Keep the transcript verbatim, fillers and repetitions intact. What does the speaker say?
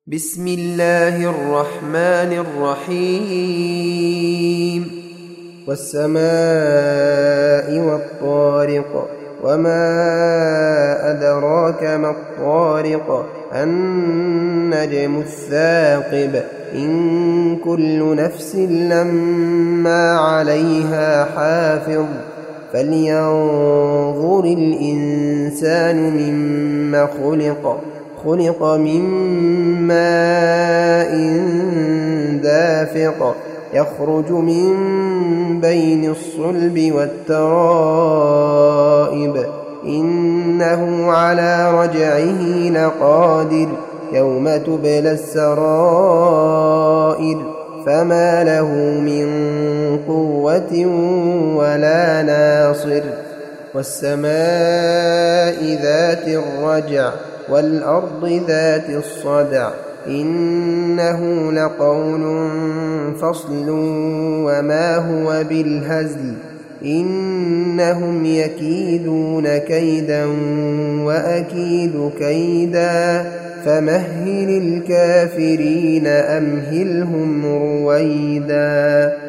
بسم الله الرحمن الرحيم والسماء والطارق وما أدراك ما الطارق النجم الثاقب إن كل نفس لما عليها حافظ فلينظر الإنسان مما خلق خلق من ماء دافق يخرج من بين الصلب والترائب إنه على رجعه لقادر يوم تبلى السرائر فما له من قوة ولا ناصر والسماء ذات الرجع والأرض ذات الصدع إنه لقول فصل وما هو بالهزل إنهم يكيدون كيدا وأكيد كيدا فمهل الكافرين أمهلهم رويدا.